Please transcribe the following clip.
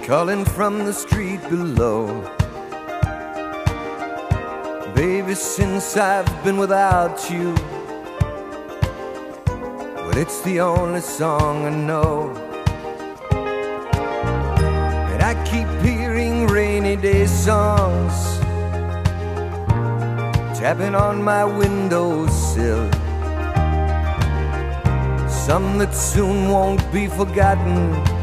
calling from the street below. Baby, since I've been without you, well, it's the only song I know. And I keep hearing rainy day songs tapping on my windowsill, some that soon won't be forgotten,